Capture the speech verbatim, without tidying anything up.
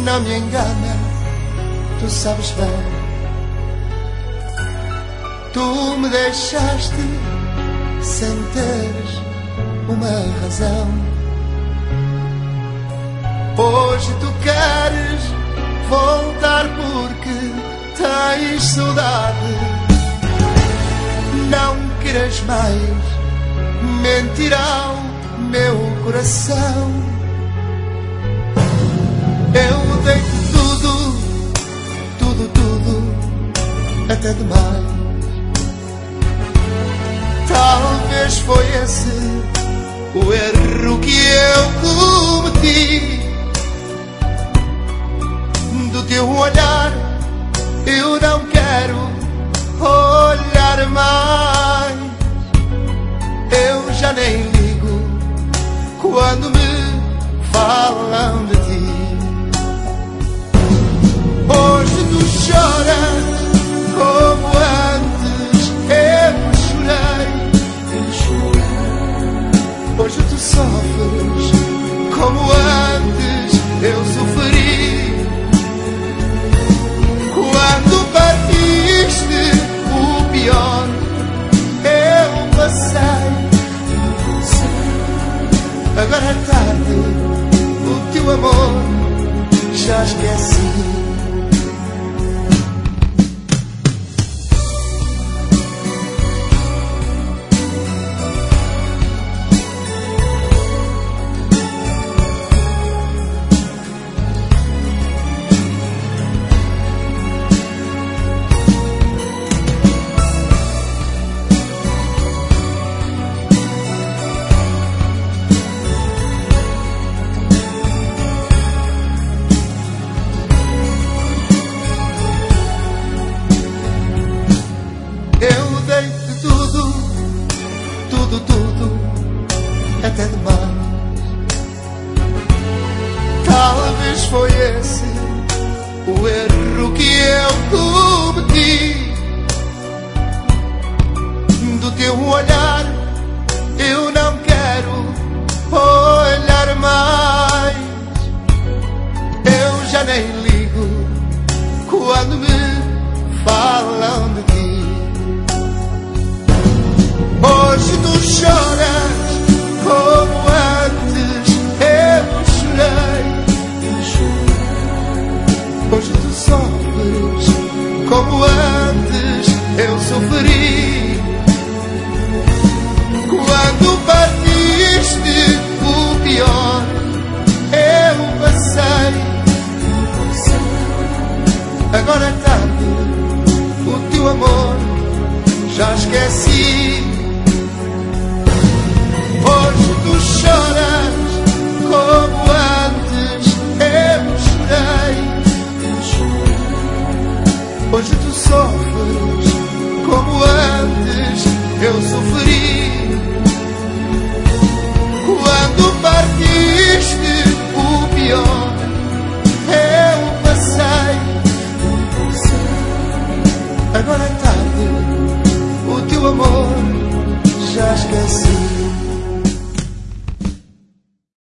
não me engana, tu sabes bem. Tu me deixaste sem teres uma razão. Hoje tu queres voltar porque tens saudade. Não queres mais mentir ao meu coração. Eu dei-te tudo, tudo, tudo, até demais. Talvez foi esse o erro que eu cometi. Do teu olhar eu não quero olhar mais. Eu já nem ligo quando me falam de ti. Hoje tu choras como antes eu chorei. Hoje tu sofres como antes eu sofri. Quando partiste, o pior eu passei. Agora é tarde, o teu amor já esqueci. Eu dei-te tudo, tudo, tudo, até demais. Talvez foi esse o erro que eu cometi. Do teu olhar eu não quero olhar mais. Eu já nem ligo quando me falam de ti. Hoje tu choras como antes eu chorei. Hoje tu sofres como antes eu sofri.